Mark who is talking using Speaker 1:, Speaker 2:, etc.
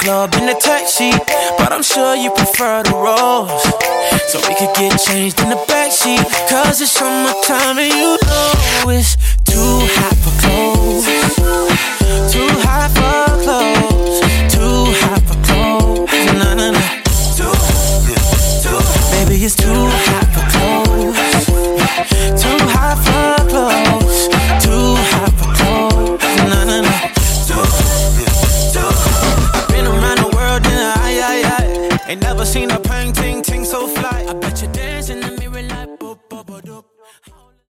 Speaker 1: club in a taxi, but I'm sure you prefer the rolls. So we could get changed in the backseat, cause it's summertime and you know it's too hot for clothes. Too hot for clothes. Too hot for clothes. Nah, nah, nah. Baby, it's too hot for clothes. Too hot for clothes. Too hot for clothes. Nah, nah, nah. I've been around the world in a I. Ain't never seen a painting